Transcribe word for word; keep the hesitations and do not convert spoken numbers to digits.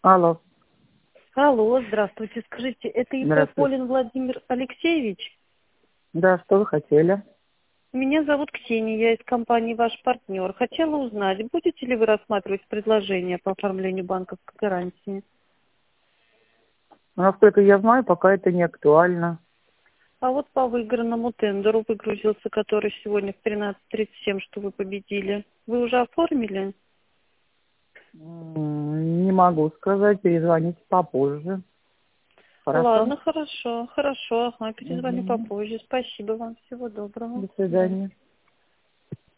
Алло. Алло, здравствуйте. Скажите, это Здравствуйте. Ипополин Владимир Алексеевич? Да, что вы хотели? Меня зовут Ксения, я из компании «Ваш партнер». Хотела узнать, будете ли вы рассматривать предложение по оформлению банковской гарантии? Ну, насколько я знаю, пока это не актуально. А вот по выигранному тендеру выгрузился, который сегодня в тринадцать тридцать семь, что вы победили. Вы уже оформили? М, Не могу сказать, перезвоните попозже. Хорошо? Ладно, хорошо, хорошо. Ага, перезвоню Мгм. попозже. Спасибо вам, всего доброго. До Да. свидания.